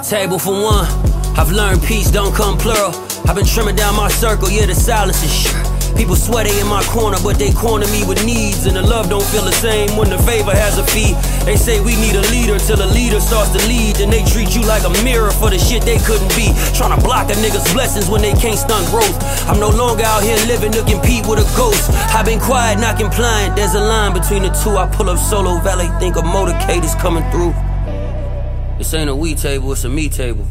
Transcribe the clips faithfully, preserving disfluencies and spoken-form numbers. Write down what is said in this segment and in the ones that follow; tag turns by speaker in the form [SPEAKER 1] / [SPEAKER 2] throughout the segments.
[SPEAKER 1] Table for one. I've learned peace don't come plural. I've been trimming down my circle, yeah, the silence is sure. People swear they in my corner, but they corner me with needs. And the love don't feel the same when the favor has a fee. They say we need a leader till a leader starts to lead. Then they treat you like a mirror for the shit they couldn't be. Tryna block a nigga's blessings when they can't stunt growth. I'm no longer out here living to compete with a ghost. I've been quiet, not compliant. There's a line between the two. I pull up solo, valet think a motorcade is coming through. This ain't a we table, it's a me table.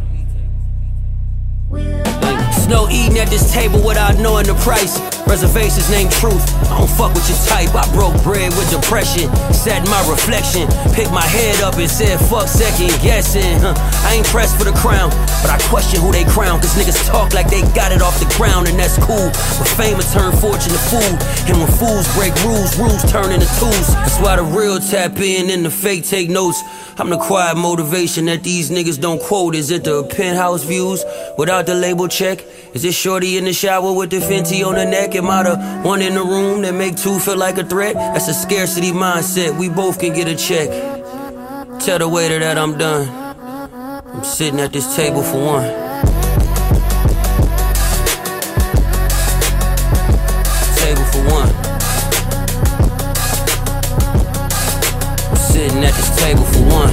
[SPEAKER 1] Snow eating at this table without knowing the price. Reservations named truth, I don't fuck with your type. I broke bread with depression, sat in my reflection, picked my head up and said fuck second guessing. huh. I ain't pressed for the crown, but I question who they crown. Cause niggas talk like they got it off the ground, and that's cool. But fame will turn fortune to food, and when fools break rules, rules turn into tools. That's why the real tap in and the fake take notes. I'm the quiet motivation that these niggas don't quote. Is it the penthouse views without the label check? Is it shorty in the shower with the Fenty on the neck? Am I the one in the room that make two feel like a threat? That's a scarcity mindset, we both can get a check. Tell the waiter that I'm done. I'm sitting at this table for one. Table for one. I'm sitting at this table for one.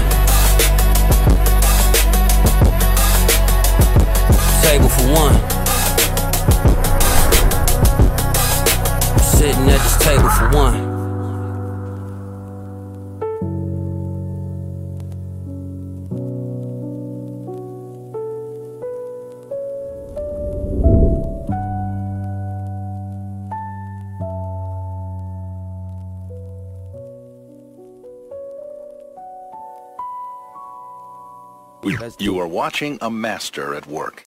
[SPEAKER 1] Table for one. Sitting at this table for one.
[SPEAKER 2] You are watching a master at work.